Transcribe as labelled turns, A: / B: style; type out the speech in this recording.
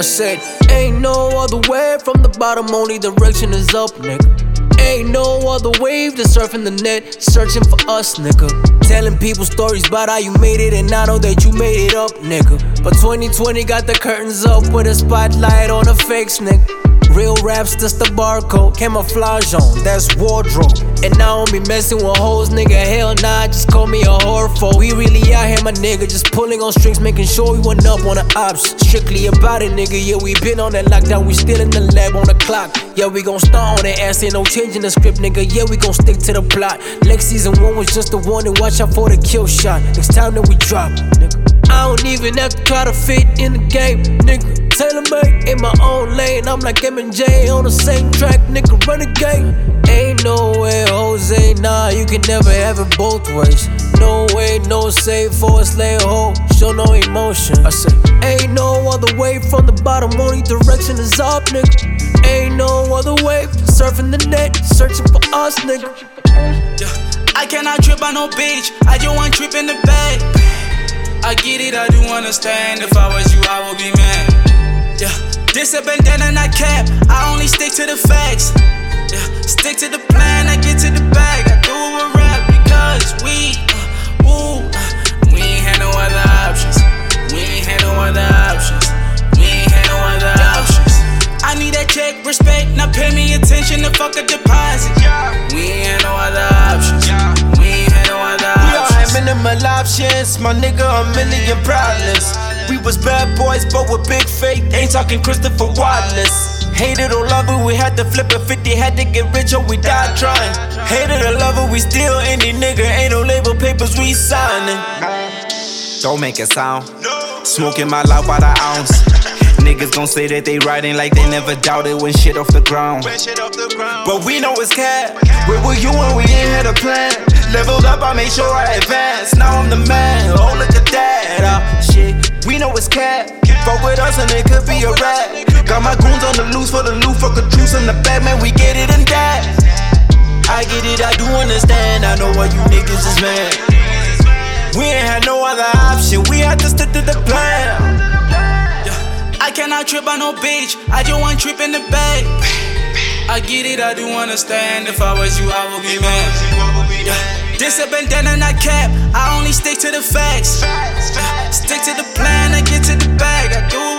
A: I said, ain't no other way from the bottom, only direction is up, nigga. Ain't no other wave than surfing the net, searching for us, nigga. Telling people stories about how you made it, and I know that you made it up, nigga. But 2020 got the curtains up with a spotlight on the fakes, nigga. Real raps, just the barcode, camouflage on, that's wardrobe. And I don't be messing with hoes, nigga, hell nah, just call me a whoreful. We really out here, my nigga, just pulling on strings, making sure we went up on the ops. Strictly about it, nigga, yeah, we been on that lockdown, we still in the lab on the clock. Yeah, we gon' start on that ass, ain't no changing the script, nigga, yeah, we gon' stick to the plot. Next season 1 was just the one, and watch out for the kill shot. Next time that we drop, nigga, I don't even have to try to fit in the game, nigga. Tailor-made in my own lane, I'm like M&J on the same track, nigga, renegade. Ain't no way, Jose, nah, you can never have it both ways. No way, no save for a slave hoe, show no emotion. I said, ain't no other way from the bottom, only direction is up, nigga. Ain't no other way, surfing the net, searching for us, nigga.
B: I cannot trip on no bitch, I just want trip in the bag. I get it, I do understand. If I was you, I would be mad. Yeah, this a bandana, not cap. I only stick to the facts. Yeah, stick to the plan, I get to the bag. I do it with rap because we ain't had no other options. We ain't had no other options. We ain't had no other options. I need that check, respect, now pay me attention to fuck a deposit. We ain't had no other options. We ain't had no other options.
C: We all had minimal options, my nigga, a million problems. We was bad boys, but with big faith, ain't talking Christopher Wallace. Hated or love it, we had to flip a 50, had to get rich or we died trying. Hated or love it, we still indie nigga, ain't no label papers we signing. Don't make a sound, smoking my life by the ounce. Niggas gon' say that they riding like they never doubted when shit off the ground. But we know it's cat. Where were you when we ain't had a plan? Leveled up, I made sure I advanced. Now I'm the man, oh look at that. Shit, we know it's cat. Fuck with us and it could be a rap. Got my goons on the loose for the loot, fuck a truce in the back, man, we get it in that. I get it, I do understand, I know why you niggas is mad. We ain't had no other option, we had to stick to the plan.
B: I cannot trip on no bitch, I just want trip in the bag. I get it, I do understand. If I was you, I would be mad. Yeah. This a bandana, not cap. I only stick to the facts. Stick to the plan, I get to the bag. I do